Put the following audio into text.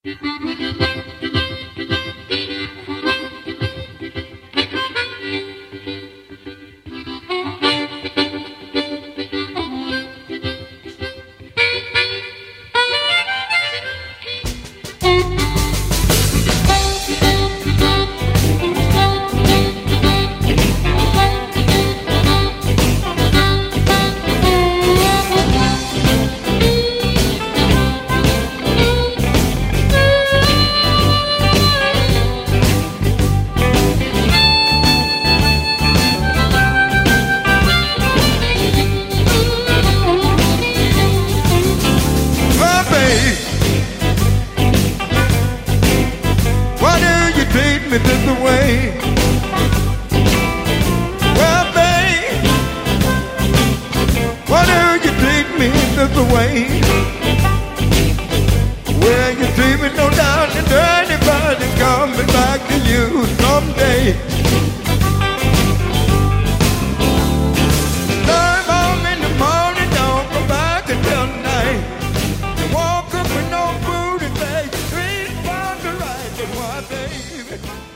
Well, babe, why do you treat me this way? Well, babe, why do you treat me this way? Well, you treat me no doubt that anybody's coming back to you someday. Drive home in the morning, don't come back until night. You walk up with no food and say, "Treat about the right, but why, baby?"